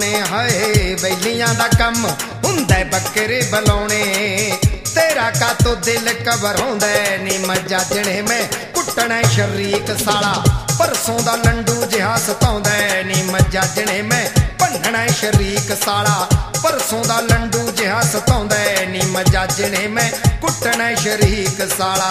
पाउने हाय बैलियां दा कम हुंदा बकरे बलाउने तेरा का तो दिल घबराउंदा नी मजा जने में कुटना शरीक साला परसों दा लंडू जिहा सताउंदा नी मजा जने में भंनना शरीक साला परसों दा लंडू जिहा सताउंदा नी मजा जने में कुटना शरीक साला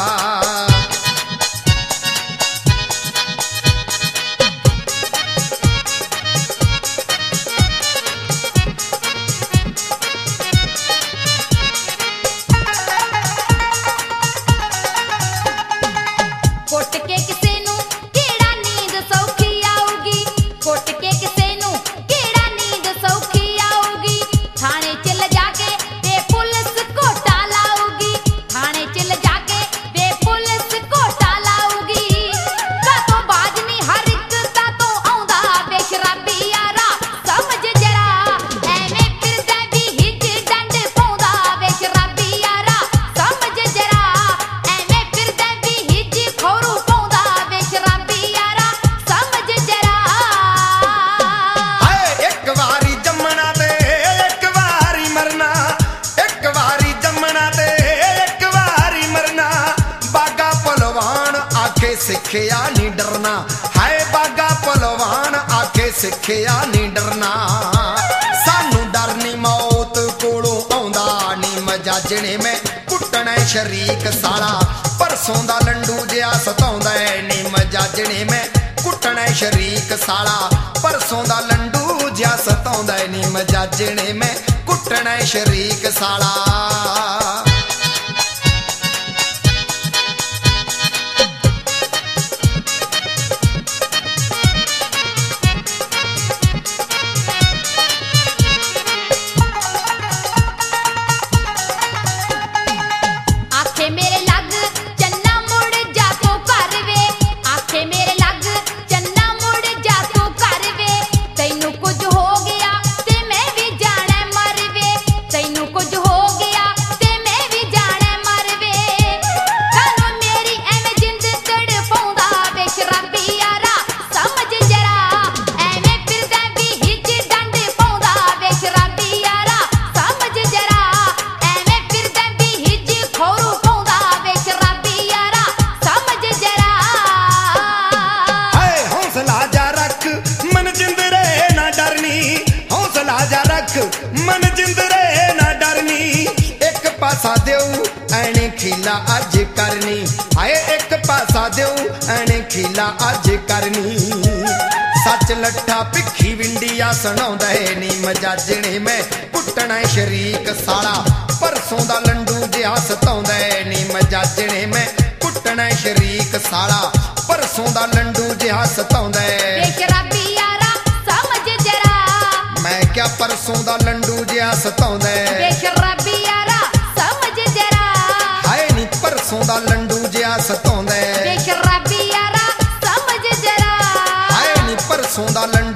सिखिया नहीं डरना हाय बागा पहलवान आके सिखिया नहीं डरना सानू डर नी मौत कोलों आउंदा नी मजा जने में कुटना शरीक साला परसों दा लंडू जिहा सताउंदा नी मजा जने में कुटना शरीक साला परसों दा लंडू जिहा सताउंदा नी मजा जने में कुटना शरीक साला मन जिंदरे ना डरनी एक पासा देऊ ऐने खिला अज करनी आए एक पासा देऊ ऐने खिला अज करनी सच लट्ठा भिखी विंडिया सुनाउंदा नी मजा जने में कुटना शरीक साला परसों दा लंडू जिहा सताउंदा नी मजा जने में कुटना शरीक साला परसों दा लंडू जिहा सताउंदा मैं क्या परसों दा लंडू जिहा सताउंदा बेशराबी यारा समझ जरा हाय नी परसों दा लंडू जिहा सताउंदा बेशराबी यारा समझ जरा हाय नी परसों दा लंडू